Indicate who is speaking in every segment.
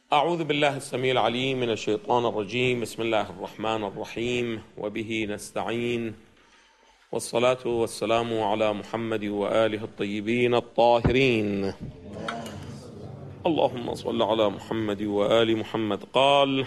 Speaker 1: أعوذ بالله السميع العليم من الشيطان الرجيم. بسم الله الرحمن الرحيم، وبه نستعين، والصلاة والسلام على محمد وآله الطيبين الطاهرين. اللهم صل على محمد وآل محمد. قال: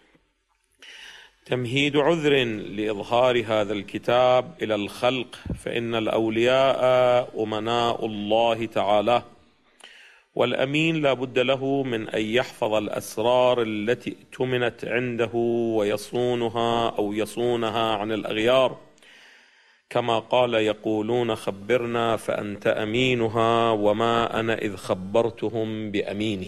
Speaker 1: تمهيد عذر لإظهار هذا الكتاب إلى الخلق، فإن الأولياء أمناء الله تعالى، والأمين لا بد له من أن يحفظ الأسرار التي اؤتمنت عنده ويصونها أو يصونها عن الأغيار، كما قال: يقولون خبرنا فأنت أمينها وما أنا إذ خبرتهم بأميني.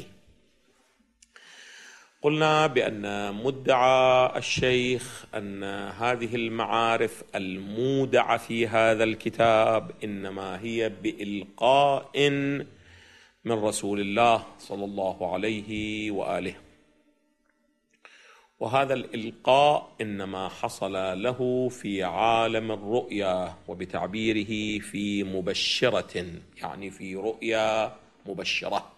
Speaker 1: قلنا بأن مدعى الشيخ أن هذه المعارف المودعة في هذا الكتاب إنما هي بإلقاء من رسول الله صلى الله عليه وآله، وهذا الإلقاء إنما حصل له في عالم الرؤيا، وبتعبيره في مبشرة، يعني في رؤيا مبشرة.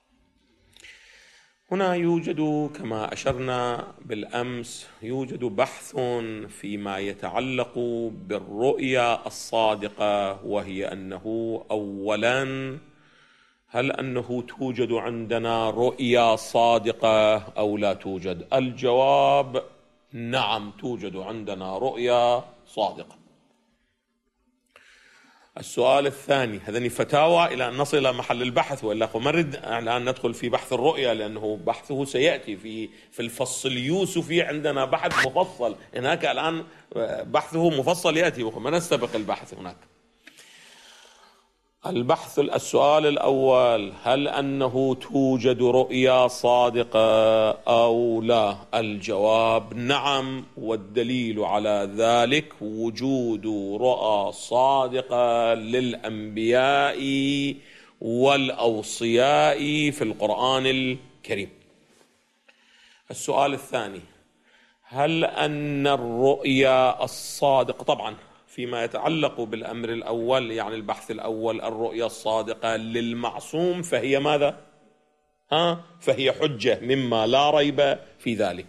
Speaker 1: هنا يوجد كما أشرنا بالأمس يوجد بحث فيما يتعلق بالرؤيا الصادقة، وهي أنه أولاً هل أنه توجد عندنا رؤيا صادقة أو لا توجد؟ الجواب: نعم، توجد عندنا رؤيا صادقة. السؤال الثاني، هذني فتاوى إلى أن نصل إلى محل البحث، وإلا نريد الآن ندخل في بحث الرؤيا، لأنه بحثه سيأتي في الفصل اليوسفي. عندنا بحث مفصل هناك الآن، بحثه مفصل يأتي، وما نستبق البحث هناك. السؤال الأول: هل أنه توجد رؤيا صادقة أو لا؟ الجواب: نعم، والدليل على ذلك وجود رؤى صادقة للأنبياء والأوصياء في القرآن الكريم. السؤال الثاني: هل أن الرؤيا الصادقة، طبعا فيما يتعلق بالأمر الأول، يعني البحث الأول، الرؤيا الصادقة للمعصوم، فهي ماذا؟ فهي حجة مما لا ريب في ذلك.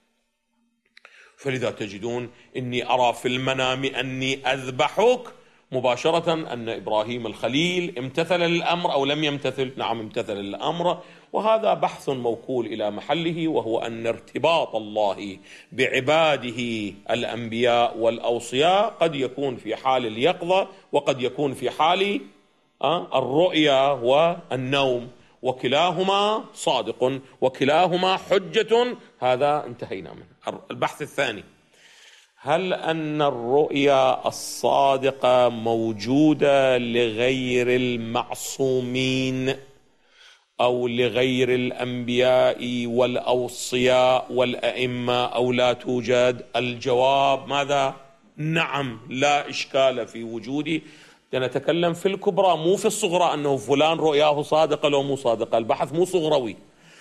Speaker 1: فلذا تجدون إني أرى في المنام أني أذبحك، مباشرة أن إبراهيم الخليل امتثل للأمر أو لم يمتثل؟ نعم، امتثل للأمر. وهذا بحث موكول إلى محله، وهو أن ارتباط الله بعباده الأنبياء والأوصياء قد يكون في حال اليقظة، وقد يكون في حال الرؤيا والنوم، وكلاهما صادق وكلاهما حجة. هذا انتهينا منه. البحث الثاني: هل أن الرؤيا الصادقة موجودة لغير المعصومين أو لغير الأنبياء والأوصياء والأئمة أو لا توجد؟ الجواب ماذا؟ نعم، لا إشكال في وجوده. نتكلم في الكبرى مو في الصغرى، أنه فلان رؤياه صادقة لو مو صادقة. البحث مو صغروي.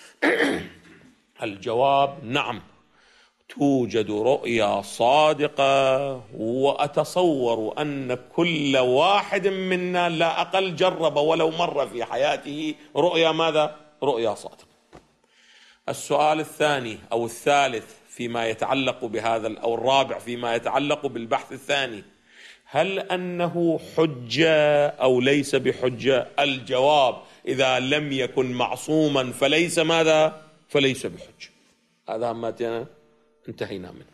Speaker 1: الجواب: نعم، توجد رؤيا صادقة، وأتصور أن كل واحد منا لا أقل جرب ولو مرة في حياته رؤيا ماذا؟ رؤيا صادقة. السؤال الثاني أو الثالث فيما يتعلق بهذا، أو الرابع فيما يتعلق بالبحث الثاني: هل أنه حجة أو ليس بحجة؟ الجواب: إذا لم يكن معصوما فليس ماذا؟ فليس بحجة. هذا ما انتهينا منه.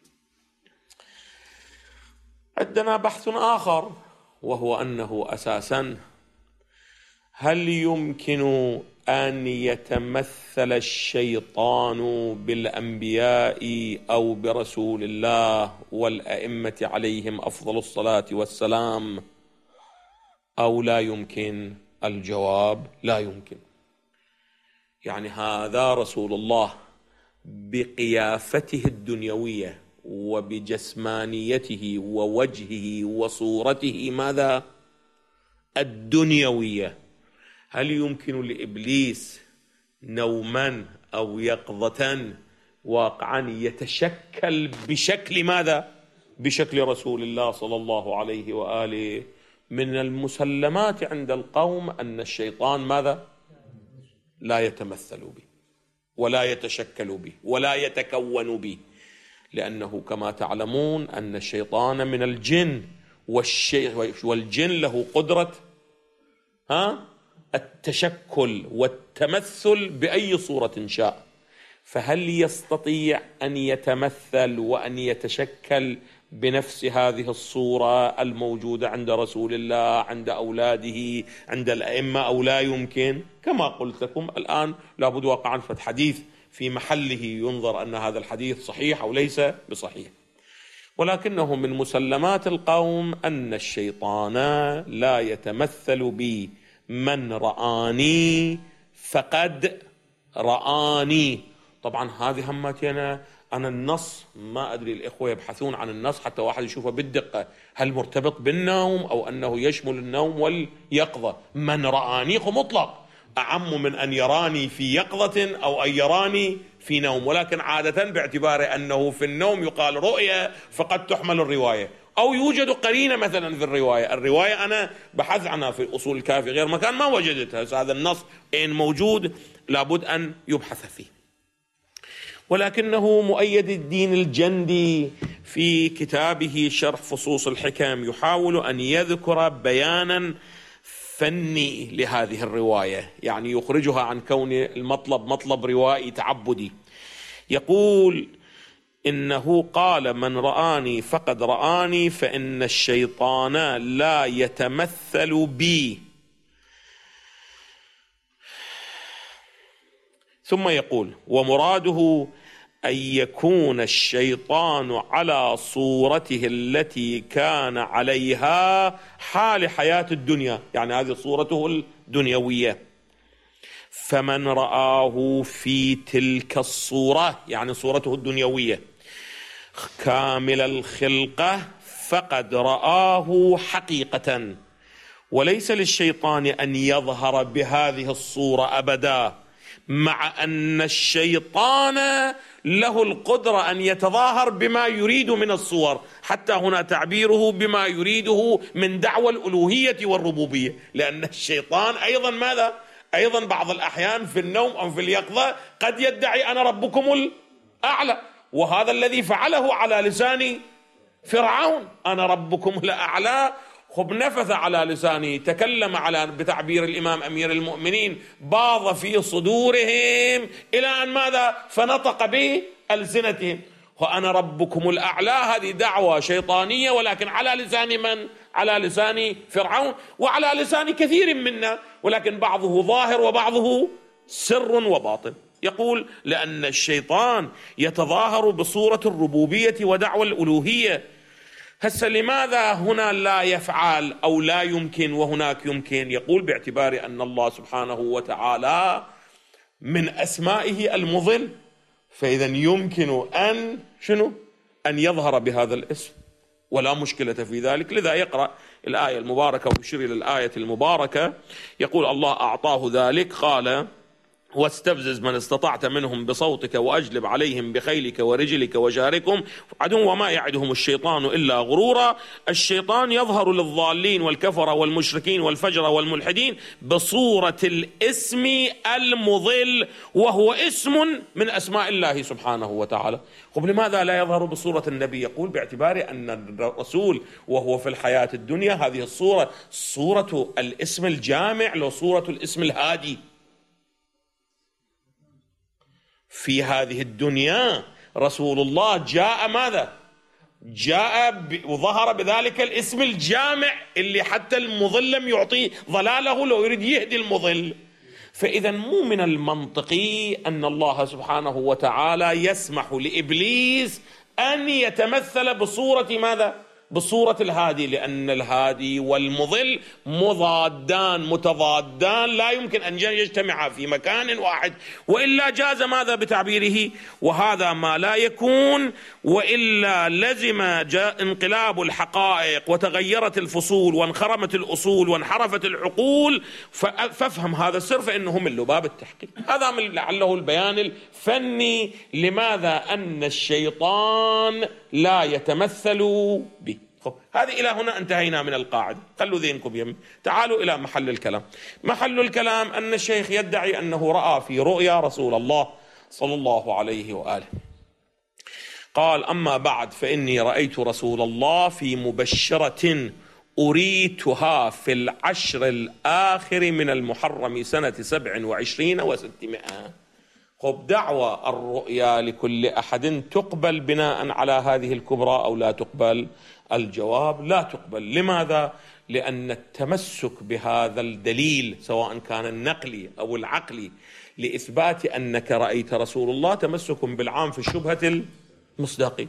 Speaker 1: عندنا بحث آخر، وهو أنه أساسا هل يمكن أن يتمثل الشيطان بالأنبياء أو برسول الله والأئمة عليهم أفضل الصلاة والسلام أو لا يمكن؟ الجواب: لا يمكن. يعني هذا رسول الله بقيافته الدنيوية وبجسمانيته ووجهه وصورته ماذا؟ الدنيوية. هل يمكن لإبليس نوما أو يقظة واقعا يتشكل بشكل ماذا؟ بشكل رسول الله صلى الله عليه وآله. من المسلمات عند القوم أن الشيطان ماذا؟ لا يتمثل به. ولا يتشكل به ولا يتكون به، لأنه كما تعلمون أن الشيطان من الجن، والجن له قدرة التشكل والتمثل بأي صورة شاء، فهل يستطيع أن يتمثل وأن يتشكل بنفس هذه الصورة الموجودة عند رسول الله، عند أولاده، عند الأئمة، أو لا يمكن؟ كما قلت لكم الآن لابد واقعا حديث في محله ينظر أن هذا الحديث صحيح أو ليس بصحيح، ولكنه من مسلمات القوم أن الشيطان لا يتمثل بي، من رآني فقد رآني. طبعا هذه همتي أنا النص، ما أدري الإخوة يبحثون عن النص حتى واحد يشوفه بالدقة، هل مرتبط بالنوم أو أنه يشمل النوم واليقظة؟ من رآني مطلق، أعم من أن يراني في يقظة أو أن يراني في نوم، ولكن عادة باعتبار أنه في النوم يقال رؤية فقد تحمل الرواية، أو يوجد قرينة مثلا في الرواية أنا بحث عنها في أصول الكافي غير مكان ما وجدتها، هذا النص إن موجود لابد أن يبحث فيه. ولكنه مؤيد الدين الجندي في كتابه شرح فصوص الحكم يحاول أن يذكر بيانا فني لهذه الرواية، يعني يخرجها عن كون المطلب مطلب روائي تعبدي. يقول إنه قال من رآني فقد رآني، فإن الشيطان لا يتمثل بي. ثم يقول ومراده أن يكون الشيطان على صورته التي كان عليها حال حياة الدنيا، يعني هذه صورته الدنيوية، فمن رآه في تلك الصورة يعني صورته الدنيوية كامل الخلقة فقد رآه حقيقة، وليس للشيطان أن يظهر بهذه الصورة أبدا، مع أن الشيطان له القدرة أن يتظاهر بما يريد من الصور، حتى هنا تعبيره بما يريده من دعوى الألوهية والربوبية، لأن الشيطان أيضا ماذا؟ أيضا بعض الأحيان في النوم أو في اليقظة قد يدعي أنا ربكم الأعلى، وهذا الذي فعله على لسان فرعون، أنا ربكم الأعلى، خب نفث على لسانه، تكلم على بتعبير الإمام أمير المؤمنين باض في صدورهم إلى أن ماذا؟ فنطق بألسنتهم، وأنا ربكم الأعلى، هذه دعوة شيطانية، ولكن على لسان من؟ على لسان فرعون وعلى لسان كثير منا، ولكن بعضه ظاهر وبعضه سر وباطن. يقول لأن الشيطان يتظاهر بصورة الربوبية ودعوى الألوهية. هسه لماذا هنا لا يفعل أو لا يمكن وهناك يمكن؟ يقول باعتبار أن الله سبحانه وتعالى من أسمائه المضل، فإذا يمكن أن أن يظهر بهذا الاسم ولا مشكلة في ذلك. لذا يقرأ الآية المباركة ويشير إلى الآية المباركة، يقول الله أعطاه ذلك، قال واستفزز من استطعت منهم بصوتك وأجلب عليهم بخيلك ورجلك وشاركهم عدو وما يعدهم الشيطان إلا غرورا. الشيطان يظهر للضالين والكفر والمشركين والفجر والملحدين بصورة الاسم المضل، وهو اسم من أسماء الله سبحانه وتعالى. طب لماذا لا يظهر بصورة النبي؟ يقول باعتبار أن الرسول وهو في الحياة الدنيا هذه الصورة صورة الاسم الجامع وصورة الاسم الهادي. في هذه الدنيا رسول الله جاء ماذا؟ جاء وظهر بذلك الاسم الجامع اللي حتى المضل لم يعطيه ضلاله لو يريد يهدي المضل. فإذا مو من المنطقي أن الله سبحانه وتعالى يسمح لإبليس أن يتمثل بصورة ماذا؟ بصورة الهادي، لأن الهادي والمضل متضادان لا يمكن أن يجتمعا في مكان واحد، وإلا جاز ماذا بتعبيره وهذا ما لا يكون، وإلا لزم جاء انقلاب الحقائق وتغيرت الفصول وانخرمت الأصول وانحرفت العقول، فافهم هذا السر فإنه من لباب التحقيق. هذا من لعله البيان الفني لماذا أن الشيطان لا يتمثل به. هذه إلى هنا انتهينا من القاعدة، خلوا ذهنكم يمي. تعالوا إلى محل الكلام. محل الكلام أن الشيخ يدعي أنه رأى في رؤيا رسول الله صلى الله عليه وآله. قال: أما بعد، فإني رأيت رسول الله في مبشرة أريتها في العشر الآخر من المحرم سنة 27 و600. خب، دعوى الرؤيا لكل أحد تقبل بناء على هذه الكبرى أو لا تقبل؟ الجواب: لا تقبل. لماذا؟ لأن التمسك بهذا الدليل سواء كان النقلي أو العقلي لإثبات أنك رأيت رسول الله تمسك بالعام في الشبهة المصداقية.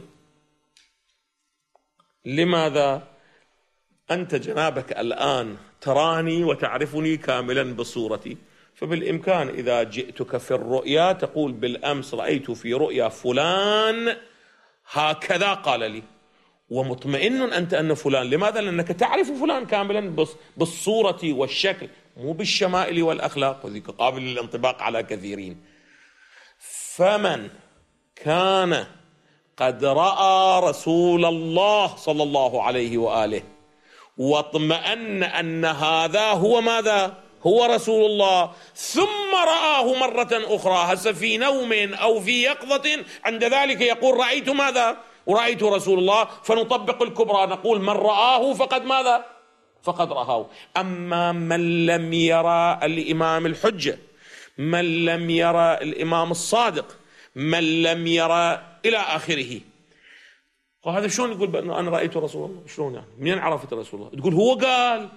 Speaker 1: لماذا؟ أنت جنابك الآن تراني وتعرفني كاملا بصورتي، فبالإمكان إذا جئتك في الرؤيا تقول: بالأمس رأيت في رؤيا فلان هكذا قال لي، ومطمئن أنت أن فلان. لماذا؟ لأنك تعرف فلان كاملا بالصورة والشكل، مو بالشمائل والأخلاق، وذيك قابل للانطباق على كثيرين. فمن كان قد رأى رسول الله صلى الله عليه وآله واطمأن أن هذا هو ماذا؟ هو رسول الله، ثم رآه مرة أخرى هسه في نوم أو في يقظة، عند ذلك يقول: رأيت ماذا؟ ورأيت رسول الله. فنطبق الكبرى، نقول: من رآه فقد ماذا؟ فقد رآه. أما من لم يرى الإمام الحجة، من لم يرى الإمام الصادق، من لم يرى إلى آخره، وهذا شلون يقول بأنه أنا رأيت رسول الله؟ شلون يعني؟ منين عرفت رسول الله؟ تقول هو قال.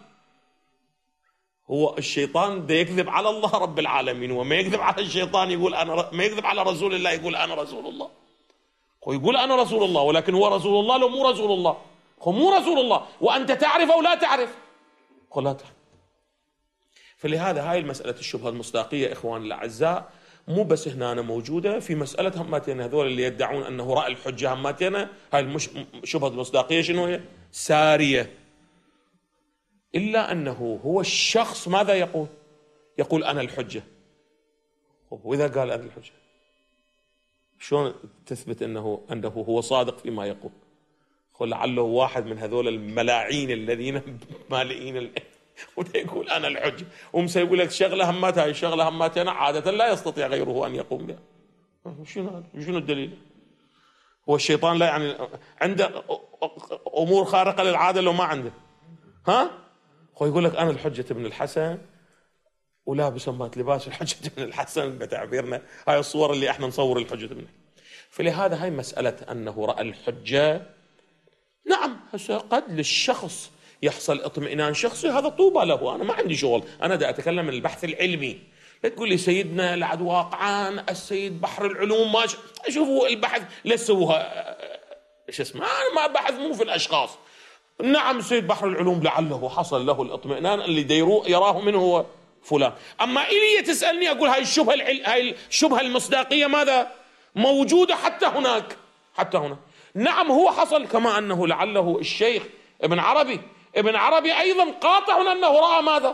Speaker 1: هو الشيطان ده يكذب على الله رب العالمين، وما يكذب على الشيطان يقول أنا، ما يكذب على رسول الله يقول أنا رسول الله. هو يقول أنا رسول الله، ولكن هو رسول الله لو مو رسول الله؟ هو مو رسول الله، وأنت تعرف أو لا تعرف؟ هو لا تعرف. فلهذا هاي المسألة الشبهة المصداقية إخواني الأعزاء مو بس هنا موجودة في مسألة هماتنا، هذول اللي يدعون أنه رأى الحجة هماتنا، هاي الشبهة المصداقية شنو هي؟ سارية. إلا أنه هو الشخص ماذا يقول؟ يقول أنا الحجة. وإذا قال أنا الحجة، شلون تثبت أنه هو صادق فيما يقول؟ لعله واحد من هذول الملاعين الذين مالئين ويقول أنا الحجة، يقول لك شغلة همتها، هاي الشغلة همتنا عادة لا يستطيع غيره أن يقوم بها. شنو الدليل؟ هو الشيطان لا يعني عنده أمور خارقة للعادة لو ما عنده؟ ها؟ هو يقول لك أنا الحجة ابن الحسن، ولابس مات لباس الحجة ابن الحسن بتعبيرنا، هاي الصور اللي احنا نصور الحجة ابن. فلهذا هاي مسألة أنه رأى الحجة، نعم قد للشخص يحصل اطمئنان شخصي، هذا طوبى له، أنا ما عندي شغل، أنا دا أتكلم من البحث العلمي. لا تقول لي سيدنا العد واقعان السيد بحر العلوم ما شوفوا البحث لسوها ايش اسمه، ما بحث مو في الأشخاص. نعم سيد بحر العلوم لعله حصل له الاطمئنان اللي يراه منه هو فلان. أما إلي تسألني أقول هاي الشبهة المصداقية ماذا؟ موجودة حتى هناك، حتى هنا. نعم هو حصل، كما أنه لعله الشيخ ابن عربي أيضا قاطع أنه رأى ماذا؟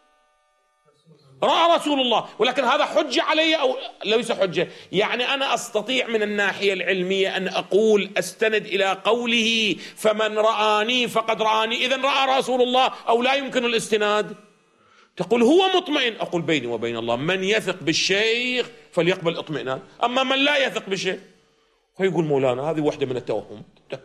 Speaker 1: رأى رسول الله، ولكن هذا حجة علي أو ليس حجة؟ يعني أنا أستطيع من الناحية العلمية أن أقول أستند إلى قوله فمن رآني فقد رآني، إذن رأى رسول الله، أو لا يمكن الاستناد؟ تقول هو مطمئن، أقول بيني وبين الله من يثق بالشيخ فليقبل اطمئنان، أما من لا يثق بالشيخ فيقول مولانا هذه واحدة من التوهم.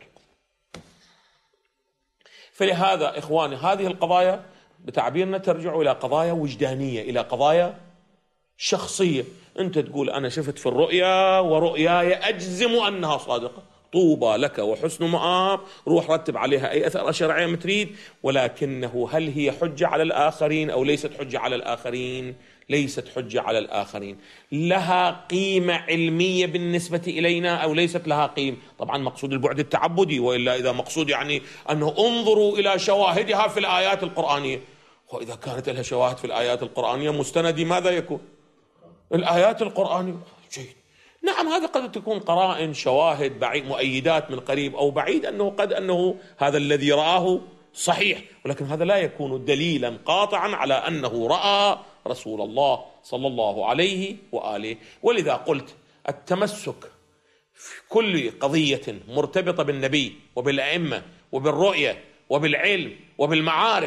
Speaker 1: فلهذا إخواني هذه القضايا بتعبيرنا ترجع إلى قضايا وجدانية، إلى قضايا شخصية. أنت تقول أنا شفت في الرؤيا ورؤياي أجزم أنها صادقة، طوبى لك وحسن مآب، روح رتب عليها أي أثر شرعي ما تريد. ولكنه هل هي حجة على الآخرين أو ليست حجة على الآخرين؟ ليست حجة على الآخرين. لها قيمة علمية بالنسبة إلينا أو ليست لها قيمة؟ طبعا مقصود البعد التعبدي، وإلا إذا مقصود يعني أنه انظروا إلى شواهدها في الآيات القرآنية، وإذا كانت لها شواهد في الآيات القرآنية مستندي ماذا يكون؟ الآيات القرآنية. جيد، نعم هذا قد تكون قرائن شواهد بعيد مؤيدات من قريب أو بعيد أنه هذا الذي رآه صحيح، ولكن هذا لا يكون دليلا قاطعا على أنه رأى رسول الله صلى الله عليه وآله. ولذا قلت التمسك في كل قضية مرتبطة بالنبي وبالأئمة وبالرؤية وبالعلم وبالمعارف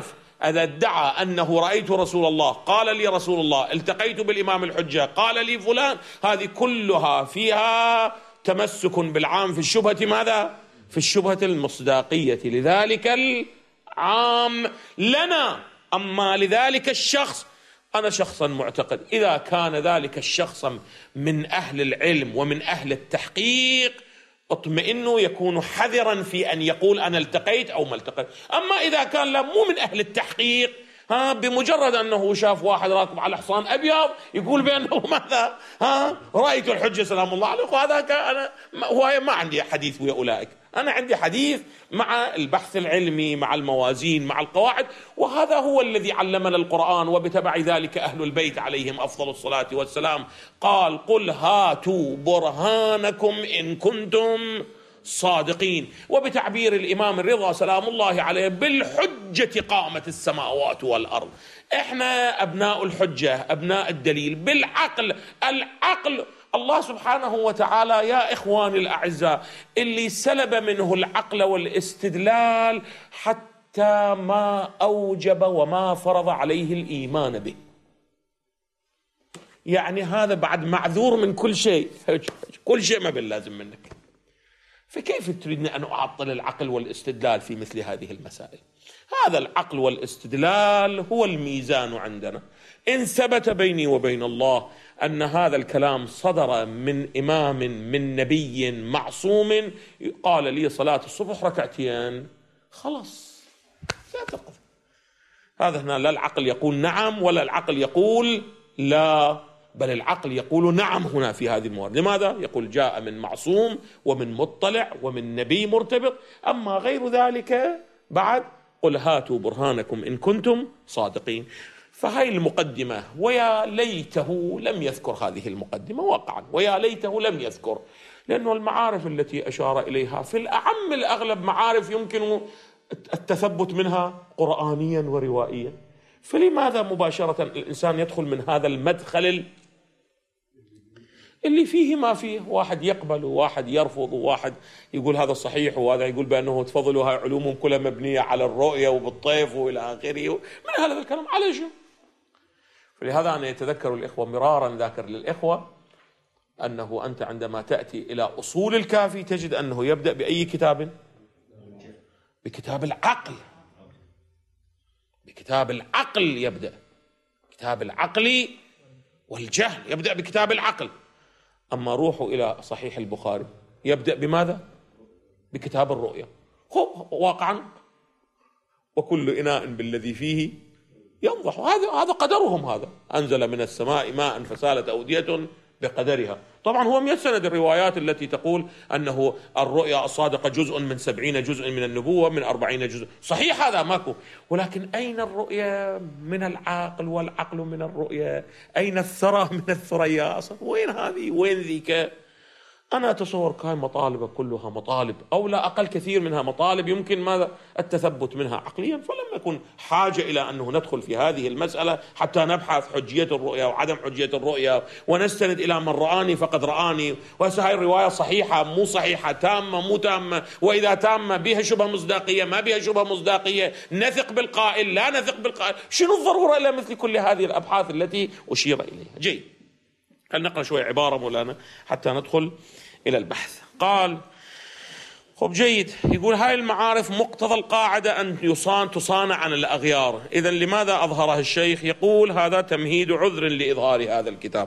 Speaker 1: إذا ادعى أنه رأيت رسول الله، قال لي رسول الله، التقيت بالإمام الحجة، قال لي فلان، هذه كلها فيها تمسك بالعام في الشبهة ماذا؟ في الشبهة المصداقية لذلك العام لنا. أما لذلك الشخص، أنا شخصا معتقد إذا كان ذلك الشخص من أهل العلم ومن أهل التحقيق اطمئنوا، يكون حذرا في أن يقول أنا التقيت أو ما التقيت. أما إذا كان لا مو من أهل التحقيق، بمجرد أنه شاف واحد راكب على حصان أبيض يقول بأنه ماذا؟ رأيت الحجة سلام الله عليه، وهذا أنا هو ما عندي حديث ويا أولئك، أنا عندي حديث مع البحث العلمي، مع الموازين، مع القواعد، وهذا هو الذي علمنا القرآن، وبتبع ذلك أهل البيت عليهم أفضل الصلاة والسلام. قال قل هاتوا برهانكم إن كنتم صادقين. وبتعبير الإمام الرضا سلام الله عليه، بالحجة قامت السماوات والأرض. احنا أبناء الحجة، أبناء الدليل، بالعقل. العقل الله سبحانه وتعالى يا إخواني الأعزاء اللي سلب منه العقل والاستدلال حتى ما أوجب وما فرض عليه الإيمان به. يعني هذا بعد معذور من كل شيء، كل شيء ما باللازم منك، فكيف تريدني أن أعطل العقل والاستدلال في مثل هذه المسائل؟ هذا العقل والاستدلال هو الميزان عندنا. إن ثبت بيني وبين الله أن هذا الكلام صدر من إمام من نبي معصوم قال لي صلاة الصبح ركعتين، خلاص لا تقف. هذا هنا لا العقل يقول نعم ولا العقل يقول لا، بل العقل يقول نعم هنا في هذه الموارد. لماذا؟ يقول جاء من معصوم ومن مطلع ومن نبي مرتبط. أما غير ذلك بعد قل هاتوا برهانكم إن كنتم صادقين. فهي المقدمة، ويا ليته لم يذكر هذه المقدمة واقعا، ويا ليته لم يذكر، لأنه المعارف التي أشار إليها في الأعم الأغلب معارف يمكن التثبت منها قرآنيا وروائيا، فلماذا مباشرة الإنسان يدخل من هذا المدخل اللي فيه ما فيه؟ واحد يقبل وواحد يرفض، وواحد يقول هذا صحيح وهذا يقول بأنه تفضلوا، هاي علومهم كلها مبنية على الرؤية وبالطيف وإلى آخره من هذا الكلام. على شو؟ فلهذا أنا يتذكر الإخوة مرارا، ذاكر للإخوة أنه أنت عندما تأتي إلى أصول الكافي تجد أنه يبدأ بأي كتاب؟ بكتاب العقل. بكتاب العقل يبدأ، كتاب العقل والجهل يبدأ بكتاب العقل. أما روحوا إلى صحيح البخاري يبدأ بماذا؟ بكتاب الرؤيا. واقعا وكل إناء بالذي فيه ينضح، هذا قدرهم، هذا أنزل من السماء ماء فسالت أودية بقدرها. طبعا هو يستند الروايات التي تقول أنه الرؤيا الصادقة جزء من 70 جزء من النبوة من 40 جزء، صحيح هذا ماكو، ولكن أين الرؤيا من العقل والعقل من الرؤيا؟ أين الثرى من الثريا؟ وين هذه وين ذيك؟ أنا أتصور كان مطالب كلها مطالب أو لا أقل كثير منها مطالب يمكن ماذا التثبت منها عقليا، فلم يكن حاجة إلى أنه ندخل في هذه المسألة حتى نبحث حجية الرؤيا وعدم حجية الرؤيا ونستند إلى من رآني فقد رآني، وهسه هاي الرواية صحيحة مو صحيحة، تامة مو تامة، وإذا تامة بها شبه مصداقية ما بها شبه مصداقية، نثق بالقائل لا نثق بالقائل، شنو الضرورة إلى مثل كل هذه الأبحاث التي أشير إليها؟ جيد، هل نقرأ شوية عبارة مولانا حتى ندخل إلى البحث. قال خب جيد، يقول هاي المعارف مقتضى القاعدة أن تصانع عن الأغيار. إذن لماذا أظهرها الشيخ؟ يقول هذا تمهيد عذر لإظهار هذا الكتاب.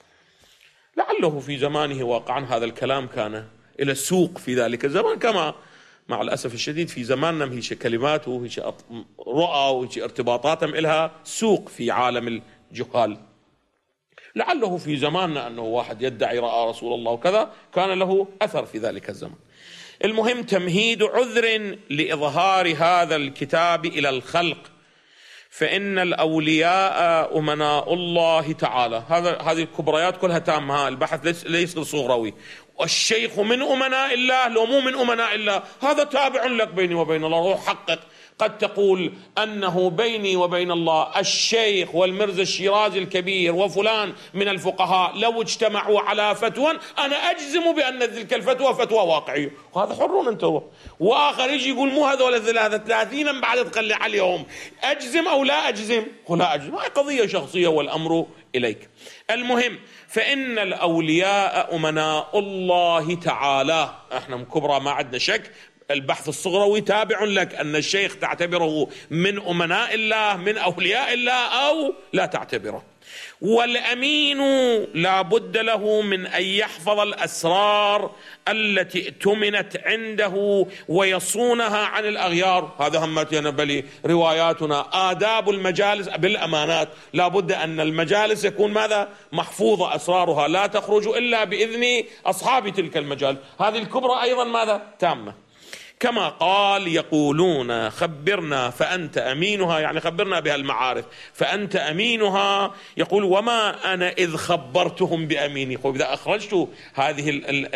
Speaker 1: لعله في زمانه واقعا هذا الكلام كان إلى السوق في ذلك الزمان، كما مع الأسف الشديد في زماننا هيش كلمات وهيش رؤى وهيش ارتباطات إلها سوق في عالم الجهال. لعله في زماننا أنه واحد يدعي رأى رسول الله وكذا كان له أثر في ذلك الزمن. المهم تمهيد عذر لإظهار هذا الكتاب إلى الخلق، فإن الأولياء أمناء الله تعالى. هذه الكبريات كلها تامة، البحث ليس صغروي. والشيخ من أمناء الله لو مو من أمناء الله هذا تابع لك بيني وبين الله، روح حقق قد تقول أنه بيني وبين الله الشيخ والمرزا الشيرازي الكبير وفلان من الفقهاء لو اجتمعوا على فتوى أنا أجزم بأن تلك الفتوى فتوى واقعية، وهذا حرون أنت. وآخر يجي يقول مو هذول 33 بعد تقلع عليهم، أجزم أو لا أجزم؟ لا أجزم، هاي قضية شخصية والأمر إليك. المهم، فإن الأولياء أمناء الله تعالى، احنا من كبرى ما عندنا شك. البحث الصغروي تابع لك أن الشيخ تعتبره من أمناء الله من أولياء الله أو لا تعتبره. والأمين لا بد له من أن يحفظ الأسرار التي ائتمنت عنده ويصونها عن الأغيار. هذا همتنا بلي رواياتنا آداب المجالس بالأمانات، لا بد أن المجالس يكون ماذا؟ محفوظة أسرارها، لا تخرج إلا بإذن أصحاب تلك المجال. هذه الكبرى أيضا ماذا؟ تامة. كما قال يقولون خبرنا فأنت أمينها، يعني خبرنا بها المعارف فأنت أمينها. يقول وما أنا إذ خبرتهم بأميني. إذا أخرجت هذه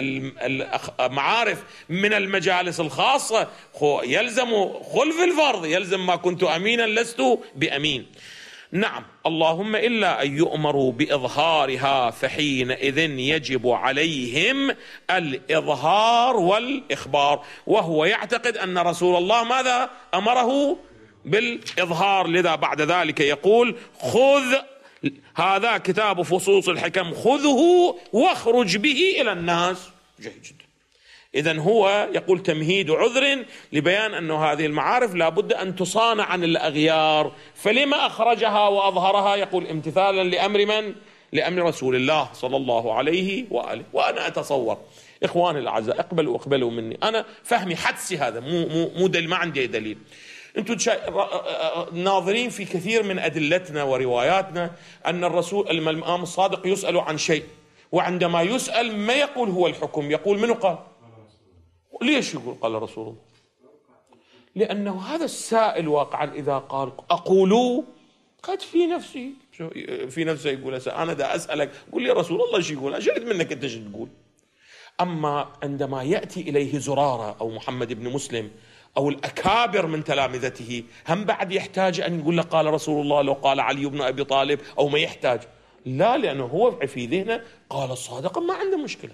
Speaker 1: المعارف من المجالس الخاصة يلزم خلف الفرض، يلزم ما كنت أمينا لست بأمين. نعم، اللهم إلا أن يؤمروا بإظهارها فحينئذ يجب عليهم الإظهار والإخبار، وهو يعتقد أن رسول الله ماذا أمره؟ بالإظهار. لذا بعد ذلك يقول خذ هذا كتاب فصوص الحكم خذه واخرج به إلى الناس. جيد جدا. إذن هو يقول تمهيد عذر لبيان أن هذه المعارف لا بد أن تصان عن الأغيار. فلما أخرجها وأظهرها؟ يقول امتثالا لأمر من؟ لأمر رسول الله صلى الله عليه وآله. وأنا أتصور إخواني الأعزاء، اقبلوا مني، أنا فهمي حدسي هذا، مو دليل، ما عندي دليل. أنتم ناظرين في كثير من أدلتنا ورواياتنا أن الرسول الإمام الصادق يسأل عن شيء، وعندما يسأل ما يقول هو الحكم، يقول منو قال؟ ليش يقول قال رسول الله؟ لأنه هذا السائل واقعا إذا قال أقولوا قد في نفسه يقول أنا دا أسألك قل لي رسول الله شو يقول، أجرد منك أنت شو تقول. أما عندما يأتي إليه زرارة أو محمد بن مسلم أو الأكابر من تلامذته، هم بعد يحتاج أن يقول له قال رسول الله لو قال علي بن أبي طالب أو ما يحتاج؟ لا، لأنه هو في ذهنه قال الصادق ما عنده مشكلة.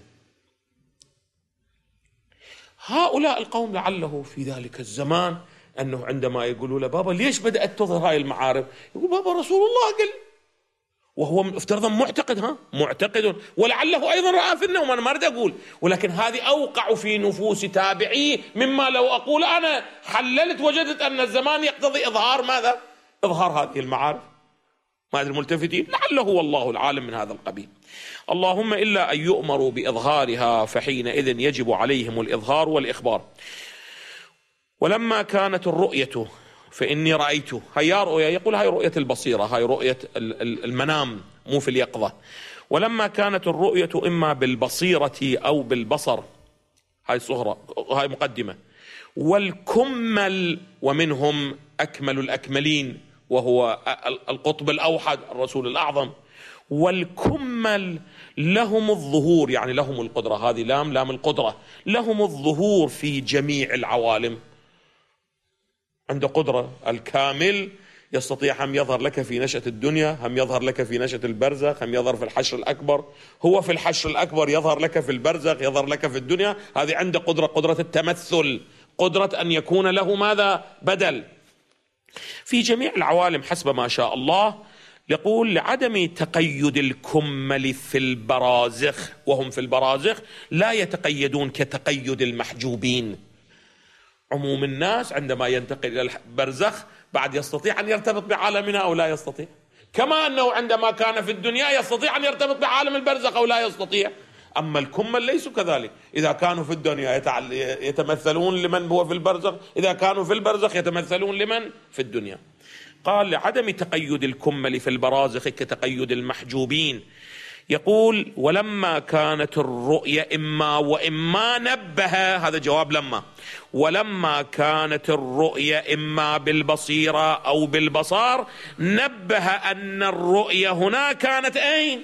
Speaker 1: هؤلاء القوم لعله في ذلك الزمان أنه عندما يقولوا له بابا ليش بدأت تظهر هاي المعارف؟ يقول بابا رسول الله قال، وهو افترضا معتقد، ولعله أيضا رأى في النوم. أنا ما أريد أقول، ولكن هذه أوقع في نفوس تابعيه مما لو أقول أنا حللت وجدت أن الزمان يقتضي إظهار ماذا؟ إظهار هذه المعارف. ما أدري الملتفتين، لعله والله العالم من هذا القبيل. اللهم إلا أن يؤمروا بإظهارها فحينئذ يجب عليهم الإظهار والإخبار. ولما كانت الرؤية فإني رأيت، هي رؤية، يقول هاي رؤية البصيرة، هاي رؤية المنام مو في اليقظة. ولما كانت الرؤية إما بالبصيرة أو بالبصر، هاي صغرى، هاي مقدمة. والكمل، ومنهم أكمل الأكملين وهو القطب الأوحد الرسول الأعظم. والكمل لهم الظهور، يعني لهم القدرة، هذه لام القدرة، لهم الظهور في جميع العوالم. عنده قدرة. الكامل يستطيع هم يظهر لك في نشأة الدنيا، هم يظهر لك في نشأة البرزخ، هم يظهر في الحشر الأكبر. هو في الحشر الأكبر يظهر لك في البرزخ، يظهر لك في الدنيا. هذه عنده قدرة التمثل، قدرة أن يكون له ماذا؟ بدل في جميع العوالم حسب ما شاء الله. يقول لعدم تقيد الكمل في البرازخ، وهم في البرازخ لا يتقيدون كتقيد المحجوبين. عموم الناس عندما ينتقل إلى البرزخ بعد يستطيع أن يرتبط بعالمنا أو لا يستطيع، كما أنه عندما كان في الدنيا يستطيع أن يرتبط بعالم البرزخ أو لا يستطيع. أما الكمل ليسوا كذلك، إذا كانوا في الدنيا يتمثلون لمن هو في البرزخ، إذا كانوا في البرزخ يتمثلون لمن في الدنيا. قال لعدم تقيد الكمل في البرازخ كتقيد المحجوبين. يقول ولما كانت الرؤيا إما وإما نبه، هذا جواب لما. ولما كانت الرؤيا إما بالبصيرة أو بالبصار نبه أن الرؤيا هنا كانت أين؟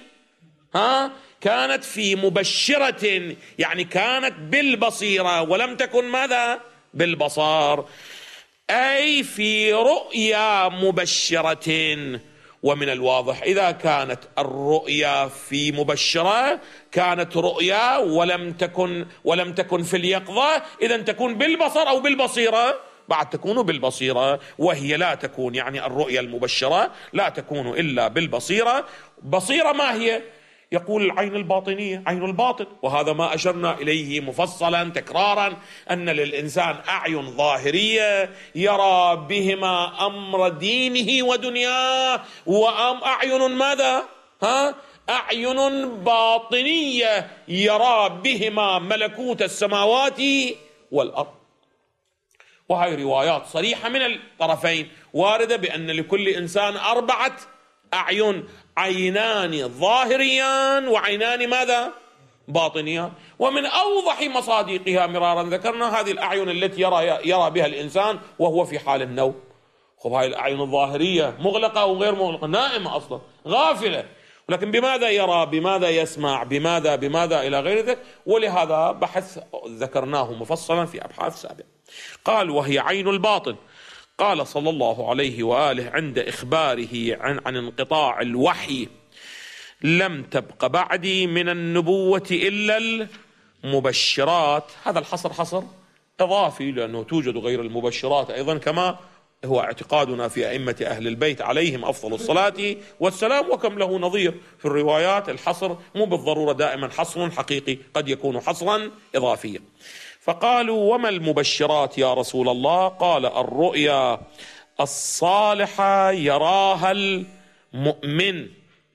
Speaker 1: كانت في مبشرة، يعني كانت بالبصيرة ولم تكن ماذا؟ بالبصار. أي في رؤيا مبشرة. ومن الواضح إذا كانت الرؤيا في مبشرة كانت رؤيا ولم تكن في اليقظة، إذن تكون بالبصر أو بالبصيرة، بعد تكون بالبصيرة، وهي لا تكون، يعني الرؤيا المبشرة لا تكون إلا بالبصيرة. بصيرة ما هي؟ يقول العين الباطنية، عين الباطن، وهذا ما أشرنا إليه مفصلا تكرارا، أن للإنسان أعين ظاهرية يرى بهما أمر دينه ودنياه، وأعين ماذا؟ أعين باطنية يرى بهما ملكوت السماوات والأرض. وهي روايات صريحة من الطرفين واردة بأن لكل إنسان 4 أعين، عينان ظاهريان وعينان ماذا؟ باطنيان. ومن أوضح مصادقها مرارا ذكرنا هذه الأعين التي يرى بها الإنسان وهو في حال النوم. هاي الأعين الظاهرية مغلقة أو غير مغلقة؟ نائمة أصلا، غافلة، ولكن بماذا يرى؟ بماذا يسمع؟ بماذا إلى غير ذلك. ولهذا بحث ذكرناه مفصلا في أبحاث سابقة. قال وهي عين الباطن. قال صلى الله عليه وآله عند إخباره عن انقطاع الوحي: لم تبق بعدي من النبوة إلا المبشرات. هذا الحصر حصر إضافي، لأنه توجد غير المبشرات أيضا، كما هو اعتقادنا في أئمة أهل البيت عليهم أفضل الصلاة والسلام، وكم له نظير في الروايات. الحصر مو بالضرورة دائما حصر حقيقي، قد يكون حصرا إضافيا. فقالوا وما المبشرات يا رسول الله؟ قال الرؤيا الصالحة يراها المؤمن،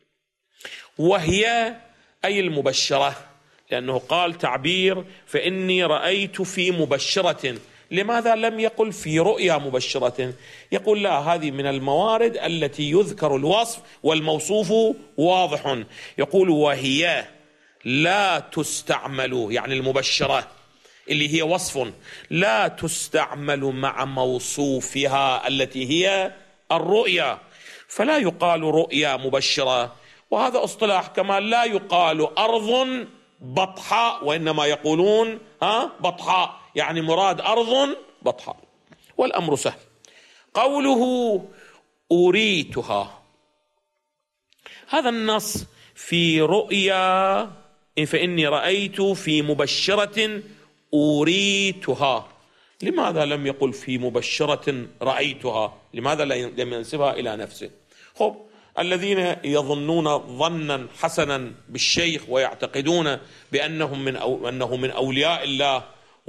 Speaker 1: وهي أي المبشرة، لأنه قال تعبير فإني رأيت في مبشرة. لماذا لم يقل في رؤيا مبشرة؟ يقول لا، هذه من الموارد التي يذكر الوصف والموصوف واضح. يقول وهي لا تستعمل، يعني المبشرة اللي هي وصف لا تستعمل مع موصوفها التي هي الرؤيا، فلا يقال رؤيا مبشرة. وهذا اصطلاح كما لا يقال أرض بطحاء، وإنما يقولون بطحاء، يعني مراد أرض بطحاء. والأمر سهل. قوله أريتها، هذا النص في رؤيا، فإني رأيت في مبشرة أريتها. لماذا لم يقل في مبشرة رأيتها؟ لماذا لم ينسبها إلى نفسه؟ الذين يظنون ظنا حسنا بالشيخ ويعتقدون بأنه من أولياء الله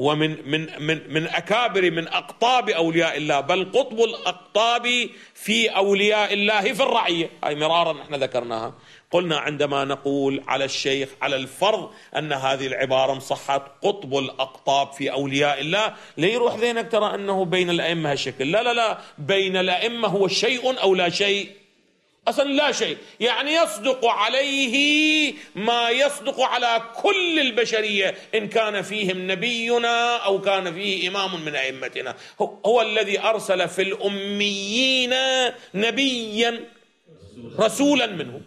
Speaker 1: ومن أكابر من أقطاب أولياء الله، بل قطب الأقطاب في أولياء الله في الرعية، هاي مرارا نحن ذكرناها. قلنا عندما نقول على الشيخ على الفرض أن هذه العبارة مصحت قطب الأقطاب في أولياء الله، لا يروح ذهنك ترى أنه بين الأئمة هالشكل. لا، بين الأئمة هو شيء أو لا شيء، أصلا لا شيء، يعني يصدق عليه ما يصدق على كل البشرية، إن كان فيهم نبينا أو كان فيه إمام من أئمتنا. هو الذي أرسل في الأميين نبيا رسولا منهم.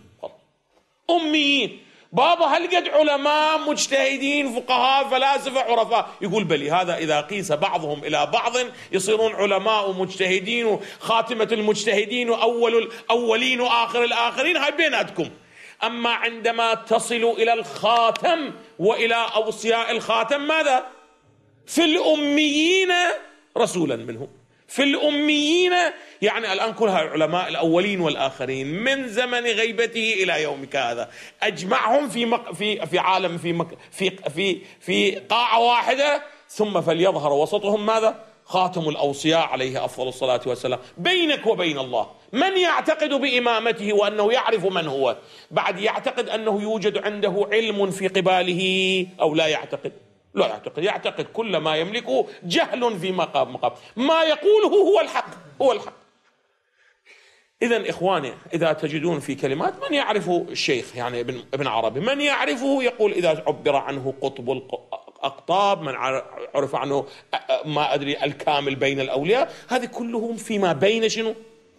Speaker 1: أميين بابا، هل قد علماء مجتهدين فقهاء فلاسفة عرفاء؟ يقول بلي، هذا إذا قيس بعضهم إلى بعض يصيرون علماء ومجتهدين وخاتمة المجتهدين وأول الأولين وآخر الآخرين، هاي بيناتكم. أما عندما تصل إلى الخاتم وإلى أوصياء الخاتم ماذا؟ في الأميين رسولا منهم. في الأميين يعني الآن كل هؤلاء الأولين والآخرين من زمن غيبته إلى يومك هذا أجمعهم في عالم في قاعة واحدة، ثم فليظهر وسطهم ماذا؟ خاتم الأوصياء عليه أفضل الصلاة والسلام. بينك وبين الله من يعتقد بإمامته وأنه يعرف من هو، بعد يعتقد أنه يوجد عنده علم في قباله أو لا يعتقد؟ لا يعتقد، يعتقد كل ما يملكه جهل في مقام ما يقوله هو الحق. إذن إخواني، إذا تجدون في كلمات من يعرف الشيخ يعني ابن عربي، من يعرفه يقول إذا عبر عنه قطب الأقطاب، من عرف عنه ما أدري الكامل بين الأولياء، هذه كلهم فيما بين شنو؟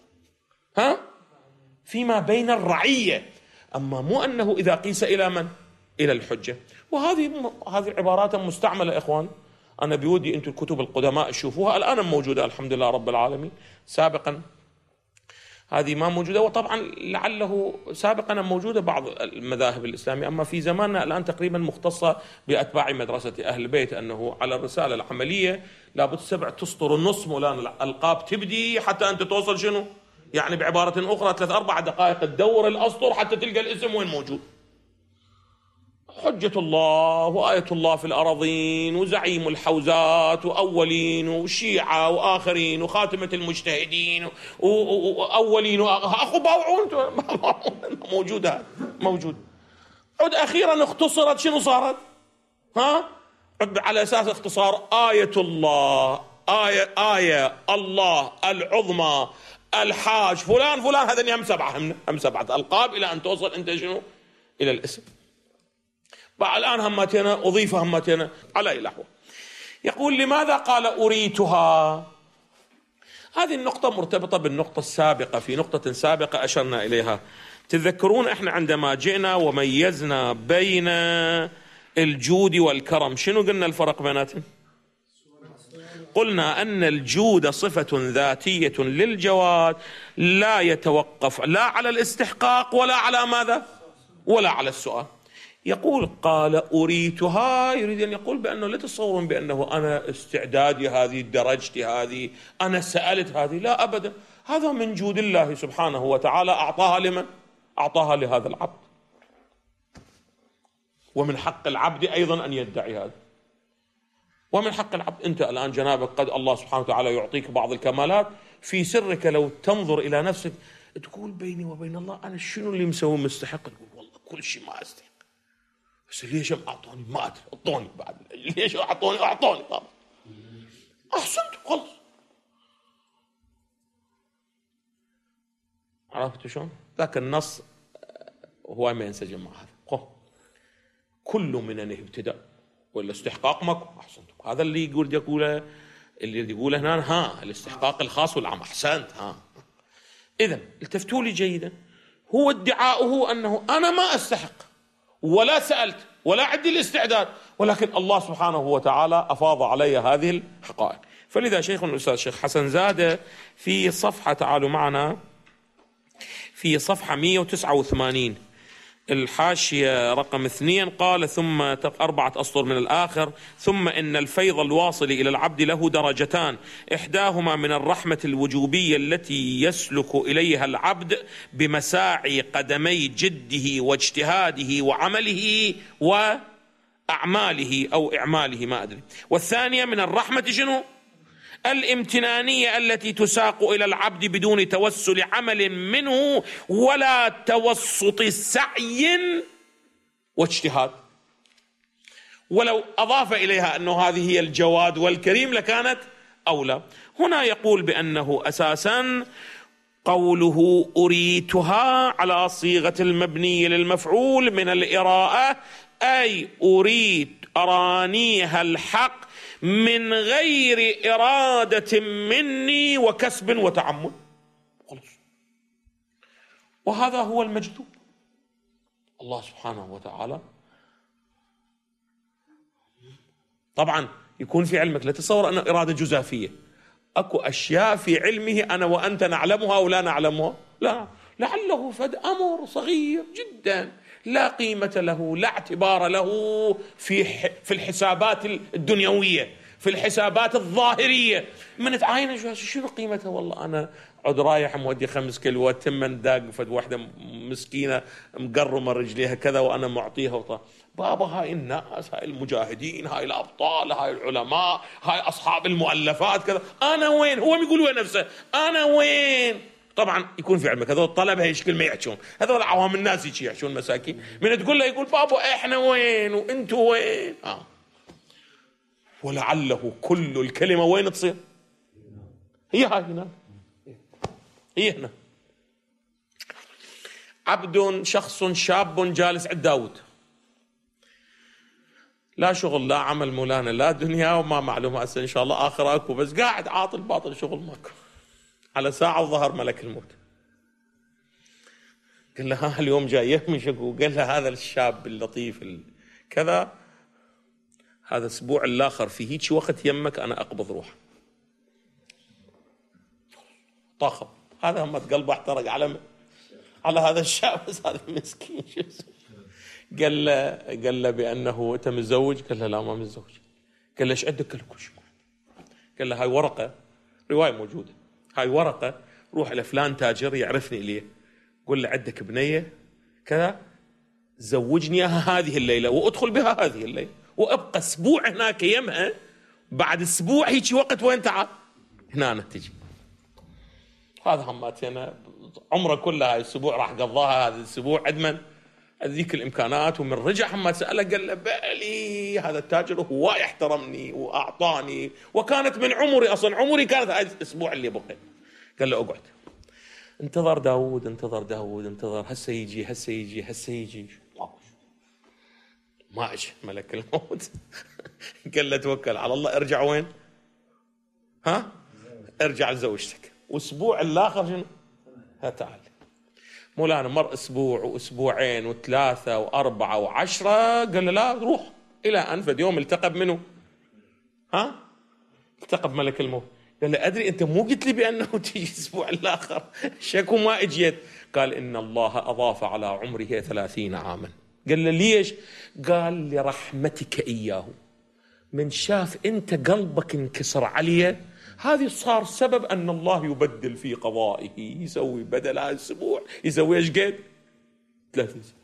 Speaker 1: فيما بين الرعية. أما مو أنه إذا قيس إلى من؟ إلى الحجة. وهذه عبارات مستعملة إخوان. أنا بودي أنتم الكتب القدماء تشوفوها، الآن موجودة الحمد لله رب العالمين، سابقا هذه ما موجودة، وطبعا لعله سابقا موجودة بعض المذاهب الإسلامية، أما في زماننا الآن تقريبا مختصة بأتباع مدرسة أهل البيت، أنه على الرسالة العملية لابد 7 أسطر ونص مولانا الألقاب تبدي حتى أنت توصل شنو؟ يعني بعبارة أخرى 3-4 دقائق تدور الأسطر حتى تلقى الاسم وين موجود. حجة الله وآية الله في الأراضين وزعيم الحوزات وأولين وشيعة وآخرين وخاتمة المجتهدين وأولين أخو باوعون موجود، هذا موجود. عد أخيرا اختصرت، شنو صارت؟ عد على أساس اختصار آية الله، آية الله العظمى الحاج فلان فلان، هذا هم 7 ألقاب إلى أن توصل أنت شنو؟ إلى الاسم. الآن همتنا أضيف همتنا على أي لحظة. يقول لماذا قال أريتها؟ هذه النقطة مرتبطة بالنقطة السابقة، في نقطة سابقة أشرنا إليها. تذكرون إحنا عندما جئنا وميزنا بين الجود والكرم، شنو قلنا الفرق بيناتهم؟ قلنا أن الجود صفة ذاتية للجواد لا يتوقف لا على الاستحقاق ولا على ماذا؟ ولا على السؤال. يقول قال أريتها، يريد أن يقول بأنه لا تتصورون بأنه أنا استعدادي هذه درجتي هذه أنا سألت هذه، لا أبدا، هذا من جود الله سبحانه وتعالى. أعطاها لمن؟ أعطاها لهذا العبد، ومن حق العبد أيضا أن يدعي هذا، ومن حق العبد أنت الآن جنابك قد الله سبحانه وتعالى يعطيك بعض الكمالات في سرك، لو تنظر إلى نفسك تقول بيني وبين الله أنا شنو اللي مسوي مستحق؟ تقول والله كل شيء ما أستحق، بس ليش أعطوني؟ ما أدري، أعطوني بعد، ليش أعطوني طبعا أحسنت خلص. عرفت شلون؟ ذاك النص هو ما ينسجم مع هذا. كل منن ابتداء ولا استحقاق ماكو، أحسنت. هذا اللي يقوله هنا الاستحقاق الخاص والعام، أحسنت. إذن التفتوا لي جيدا، هو ادعاؤه أنه أنا ما أستحق ولا سألت ولا عندي الاستعداد، ولكن الله سبحانه وتعالى أفاض علي هذه الحقائق. فلذا شيخنا الأستاذ الشيخ حسن زادة في صفحة، تعالوا معنا في صفحة 189 الحاشية رقم 2، قال ثم 4 أسطر من الآخر: ثم إن الفيض الواصل إلى العبد له درجتان، إحداهما من الرحمة الوجوبية التي يسلك إليها العبد بمساعي قدمي جده واجتهاده وعمله وأعماله أو إعماله ما أدري، والثانية من الرحمة شنو؟ الامتنانية التي تساق إلى العبد بدون توسل عمل منه ولا توسط سعي واجتهاد. ولو أضاف إليها أنه هذه هي الجواد والكريم لكانت أولى. هنا يقول بأنه أساسا قوله أريتها على صيغة المبني للمفعول من الإراءة، أي أرانيها الحق من غير إرادة مني وكسب وتعمد، خلص. وهذا هو المجذوب. الله سبحانه وتعالى طبعا يكون في علمك، لا تتصور أنه إرادة جزافية، أكو أشياء في علمه أنا وأنت نعلمها ولا نعلمها، لا، لعله فد أمر صغير جدا لا قيمة له، لا اعتبار له في الحسابات الدنيوية، في الحسابات الظاهرية. من تعاين شنو قيمتها؟ والله أنا عد رايح مودي 5 كيلو تمن داق فد واحدة مسكينة مقرمة رجليها كذا وأنا معطيها بابا هاي الناس، هاي المجاهدين، هاي الأبطال، هاي العلماء، هاي أصحاب المؤلفات كذا، أنا وين؟ هو بيقول وين نفسه، أنا وين؟ طبعا يكون في علمك هذول الطلبة هيش كل ما يحشون، هذول عوام الناس يحشون مساكين، من تقول له يقول بابا إحنا وين وإنتوا وين. ولعله كل الكلمة وين تصير؟ هي هاي هنا، هي هنا. عبد شخص شاب جالس عند داود، لا شغل لا عمل مولانا لا دنيا وما معلومة، إن شاء الله آخر أكو، بس قاعد عاطل باطل شغل ماكو. على ساعة وظهر ملك الموت، قال له اليوم جاي يهمشك، وقال له هذا الشاب اللطيف كذا هذا الأسبوع الآخر في هيك وقت يمك أنا أقبض روح. طاخب هذا هم قلبه احترق على هذا الشاب. بس هذا مسكين شو قال له بأنه أنت متزوج؟ قال له لا ما متزوج. قال له ايش عندك؟ قال له كل شيء. قال له هاي ورقة، رواية موجودة، هاي ورقة روح لفلان تاجر يعرفني إليه، قل له عندك بنية كذا زوجني اياها هذه الليلة وادخل بها هذه الليلة وابقى اسبوع هناك يمها، بعد اسبوع هيك وقت وين تعال هنا تجي. هذا هماتنا عمره كله هاي الاسبوع راح قضاها هذا الاسبوع عدمن ذيك الامكانات. ومن رجع هم سأله قال له بالي هذا التاجر هو يحترمني واعطاني وكانت من عمري، اصلا عمري كانت هاي الاسبوع اللي بقي. قال له اقعد انتظر داود، انتظر داود، انتظر هسه يجي هسه يجي هسه يجي. ما اجى ملك الموت. قال له توكل على الله، ارجع وين؟ ها؟ ارجع لزوجتك. واسبوع الاخر شنو؟ ها تعال. مولانا مر اسبوع واسبوعين وثلاثة واربعة وعشرة، قال له لا روح، الى ان فد يوم التقى منه. ها؟ التقى بملك الموت. قال له ادري انت مو قلت لي بانه تجي الاسبوع الاخر، شكو ما اجيت؟ قال ان الله اضاف على عمره 30 عاما. قال له ليش؟ قال لرحمتك اياه، من شاف انت قلبك انكسر عليه هذه صار سبب ان الله يبدل في قضائه، يسوي بدل هذا الاسبوع يسوي ايش قد 30 سنة.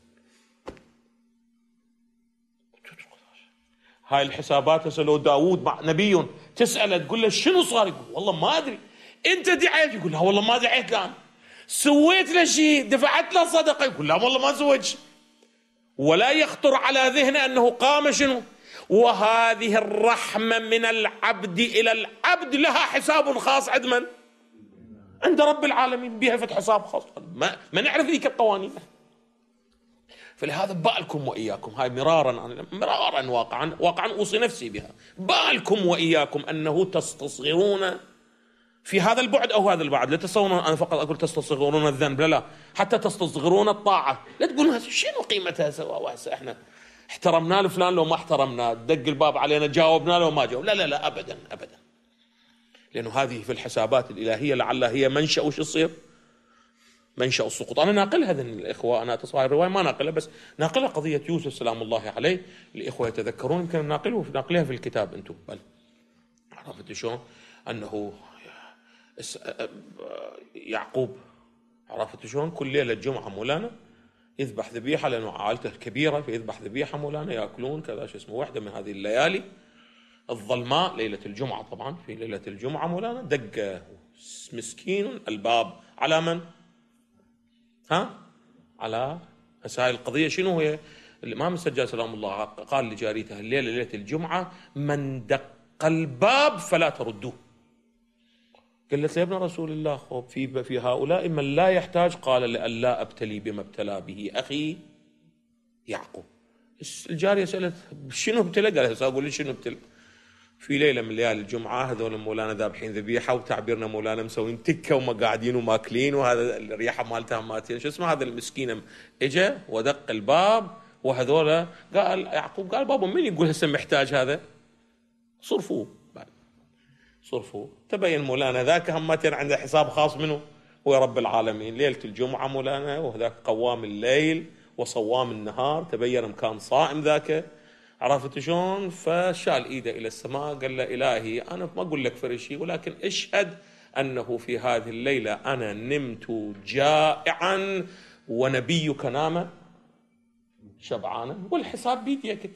Speaker 1: هاي الحسابات سألوا داود مع نبي تسأله تقول له شنو صار؟ يقول والله ما أدري. أنت دعيت؟ يقول لا والله ما دعيت الآن. سويت له شيء؟ دفعت له صدقة؟ يقول لا والله ما سويت شيء. ولا يخطر على ذهنه أنه قام شنو. وهذه الرحمة من العبد إلى العبد لها حساب خاص عند من؟ عند رب العالمين، بها فتح حساب خاص ما نعرف ذيك القوانين. فلهذا بالكم وإياكم، هاي مرارا واقعا أوصي نفسي بها، بالكم وإياكم أنه تستصغرون في هذا البعد أو هذا البعد. لا تصورون أنا فقط أقول تستصغرون الذنب، لا حتى تستصغرون الطاعة. لا تقولون شنو قيمتها سوا احنا احترمنا لفلان لو ما احترمنا، دق الباب علينا جاوبنا لو ما جاوب، لا أبدا أبدا. لأنه هذه في الحسابات الإلهية لعلها هي منشأ وش يصير؟ منشأ السقوط. أنا ناقلها هذا الإخوة، أنا تصحيح الرواية ما ناقلها، بس ناقلها قضية يوسف سلام الله عليه. الإخوة يتذكرون يمكن ناقلها في الكتاب أنتم. بل عرفت شلون أنه يعقوب عرفت شلون كل ليلة الجمعة مولانا يذبح ذبيحة، لأنه عائلته كبيرة فيذبح ذبيحة مولانا يأكلون كذا شو اسمه. واحدة من هذه الليالي الظلماء ليلة الجمعة، طبعا في ليلة الجمعة مولانا دق مسكين الباب على من؟ على هاي القضية شنو هي؟ الإمام السجاد سلام الله قال لجاريته الليلة ليلة الجمعة من دق الباب فلا تردوه. قالت له يا ابن رسول الله خوب في هؤلاء من لا يحتاج. قال لألا أبتلي بما ابتلى به أخي يعقوب. الجارية سألت شنو ابتلى؟ قال سأقول لي شنو ابتلى. في ليلة من ليالي الجمعة هذول مولانا ذابحين ذبيحة، وتعبيرنا مولانا مسوين تكة وما قاعدين وماكلين، وهذا الريحة مالتها ماتين شو اسمه هذا المسكين اجى ودق الباب، وهذول قال يعقوب قال بابا مين يقول هسه محتاج هذا؟ صرفوه. تبين مولانا ذاك همتين عنده حساب خاص منه هو رب العالمين. ليلة الجمعة مولانا وهذاك قوام الليل وصوام النهار، تبين كان صائم ذاك عرفت شلون. فشال ايده الى السماء قال له الهي انا ما اقول لك فرشي، ولكن اشهد انه في هذه الليله انا نمت جائعا ونبيك نام شبعانا والحساب بيديك.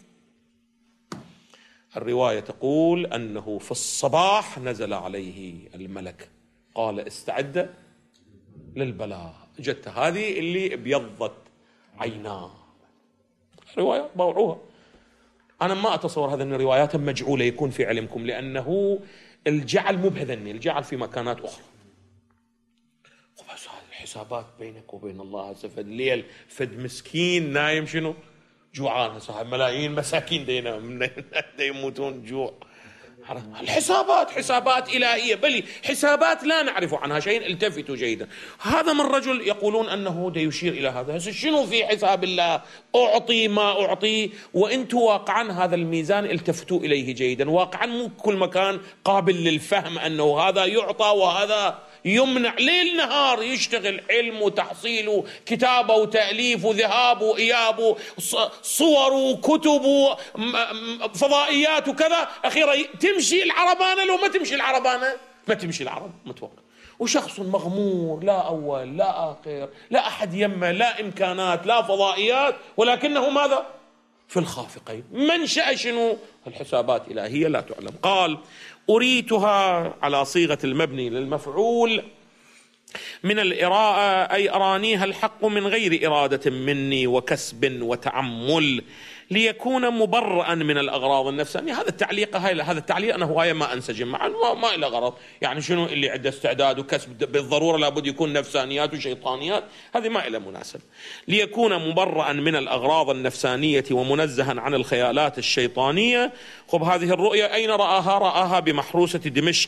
Speaker 1: الروايه تقول انه في الصباح نزل عليه الملك قال استعد للبلاء. جت هذه اللي ابيضت عيناه. روايه باوعوها. أنا ما أتصور هذا أن روايات مجعولة يكون في علمكم، لأنه الجعل مو بهذني، الجعل في مكانات أخرى. وبس هذه الحسابات بينك وبين الله. هسه فد الليل فد مسكين نايم شنو جوعان، هسه ملايين مساكين دينا يموتون جوع الحسابات حسابات إلهية، بل حسابات لا نعرف عنها شيء. التفتوا جيدا، هذا من رجل يقولون أنه يشير إلى هذا. شنو في حساب الله؟ أعطي ما أعطي، وأنتم واقعا هذا الميزان التفتوا إليه جيدا. واقعا مو كل مكان قابل للفهم أنه هذا يعطى وهذا يمنع. ليل نهار يشتغل علم وتحصيل وكتابة وتأليف وذهاب وإياب صور وكتب فضائيات وكذا، أخيرا تمشي العربانة. لو ما تمشي العربانة ما تمشي العرب متوقع. وشخص مغمور، لا أول لا آخر، لا أحد يمه، لا إمكانات لا فضائيات، ولكنه ماذا؟ في الخافقين. منشأ شنو؟ الحسابات إلهية لا تعلم. قال أريتها على صيغة المبني للمفعول من الإراءة، أي أرانيها الحق من غير إرادة مني وكسب وتعمل، ليكون مبرئا من الأغراض النفسانية. هذا التعليق، هذا التعليق أنا هواية ما أنسجم مع ما إلى غرض. يعني شنو اللي عنده استعداد وكسب بالضرورة لابد يكون نفسانيات وشيطانيات؟ هذه ما إلى مناسب. ليكون مبرئا من الأغراض النفسانية ومنزها عن الخيالات الشيطانية. خب هذه الرؤية أين رآها؟ رآها بمحروسة دمشق.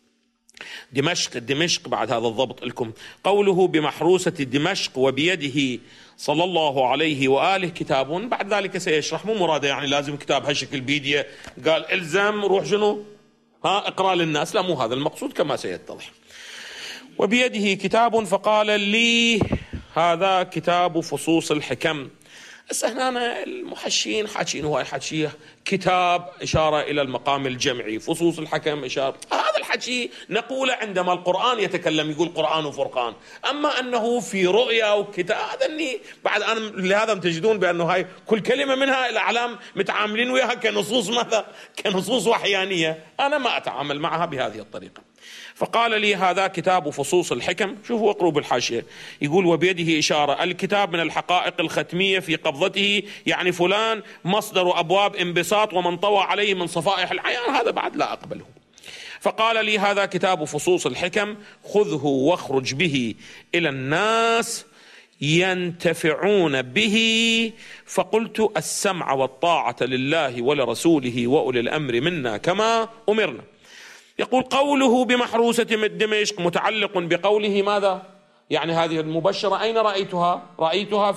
Speaker 1: دمشق بعد هذا الضبط لكم. قوله بمحروسة دمشق وبيده صلى الله عليه وآله كتاب، بعد ذلك سيشرح. مو مراده يعني لازم كتاب هالشكل بيديه قال الزم روح شنو اقرأ للناس، لا مو هذا المقصود كما سيتضح. وبيده كتاب فقال لي هذا كتاب فصوص الحكم. بس هنا المحشين حاكين هو حكيه كتاب إشارة إلى المقام الجمعي، فصوص الحكم إشارة. هذا الحكي نقوله عندما القرآن يتكلم يقول قرآن وفرقان. أما أنه في رؤيا وكتاب هذا أني بعد أنا لهذا تجدون بأنه هاي كل كلمة منها الأعلام متعاملين وياها كنصوص ماذا؟ كنصوص وحيانية. أنا ما أتعامل معها بهذه الطريقة. فقال لي هذا كتاب فصوص الحكم. شوفوا اقروا بالحاشية، يقول وبيده إشارة الكتاب من الحقائق الختمية في قبضته، يعني فلان مصدر أبواب انبساط ومن طوى عليه من صفائح العيان. هذا بعد لا أقبله. فقال لي هذا كتاب فصوص الحكم، خذه واخرج به إلى الناس ينتفعون به. فقلت السمع والطاعة لله ولرسوله وأولي الأمر منا كما أمرنا. يقول قوله بمحروسة دمشق متعلق بقوله ماذا؟ يعني هذه المبشرة أين رأيتها؟ رأيتها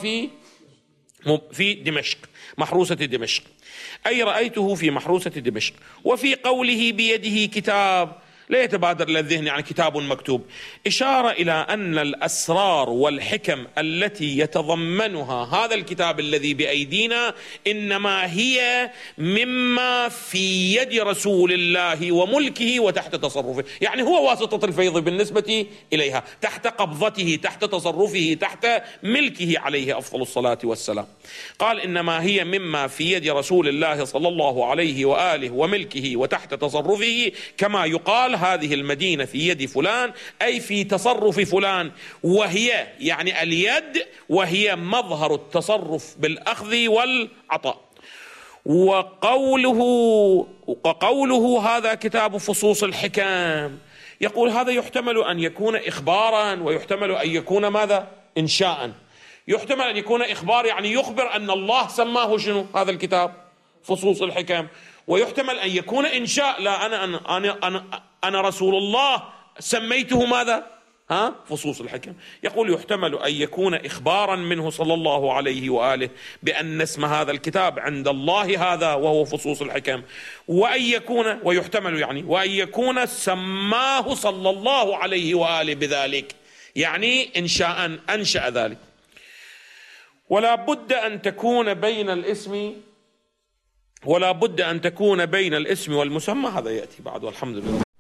Speaker 1: في دمشق، محروسة دمشق، أي رأيته في محروسة دمشق. وفي قوله بيده كتاب لا يتبادر إلى الذهن يعني كتاب مكتوب، إشارة إلى أن الأسرار والحكم التي يتضمنها هذا الكتاب الذي بأيدينا إنما هي مما في يد رسول الله وملكه وتحت تصرفه. يعني هو واسطة الفيض بالنسبة إليها، تحت قبضته، تحت تصرفه، تحت ملكه عليه أفضل الصلاة والسلام. قال إنما هي مما في يد رسول الله صلى الله عليه وآله وملكه وتحت تصرفه، كما يقال هذه المدينة في يد فلان أي في تصرف فلان، وهي يعني اليد وهي مظهر التصرف بالأخذ والعطاء. وقوله هذا كتاب فصوص الحكم، يقول هذا يحتمل أن يكون إخبارا ويحتمل أن يكون ماذا؟ إنشاء. يحتمل أن يكون إخبار يعني يخبر أن الله سماه شنو هذا الكتاب فصوص الحكم، ويحتمل أن يكون إنشاء، لا أنا رسول الله سميته ماذا؟ فصوص الحكم. يقول يحتمل أن يكون إخبارا منه صلى الله عليه وآله بأن اسم هذا الكتاب عند الله هذا وهو فصوص الحكم، ويحتمل يعني وأن يكون سماه صلى الله عليه وآله بذلك، يعني إنشاء أنشأ ذلك. ولا بد أن تكون بين الاسم والمسمى. هذا يأتي بعد والحمد لله.